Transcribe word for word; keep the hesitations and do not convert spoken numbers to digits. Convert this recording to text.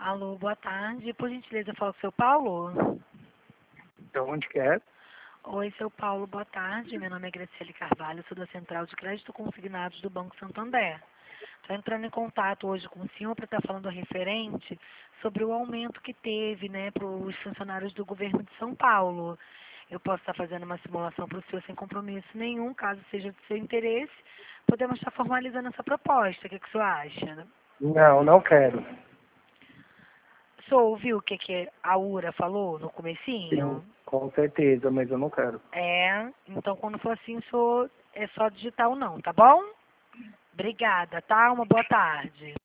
Alô, boa tarde. Por gentileza, fala com o seu Paulo? De onde que é? Oi, seu Paulo, boa tarde. Meu nome é Graciele Carvalho, sou da Central de Crédito Consignados do Banco Santander. Estou entrando em contato hoje com o senhor para estar falando referente sobre o aumento que teve, né, para os funcionários do governo de São Paulo. Eu posso estar fazendo uma simulação para o senhor sem compromisso nenhum, caso seja de seu interesse. Podemos estar formalizando essa proposta. O que, que o senhor acha? Não, não quero. O senhor ouviu o que, que a URA falou no Sim, comecinho? com certeza, mas eu não quero. É, então quando for assim, o senhor é só digitar o não, tá bom? Obrigada, tá? Uma boa tarde.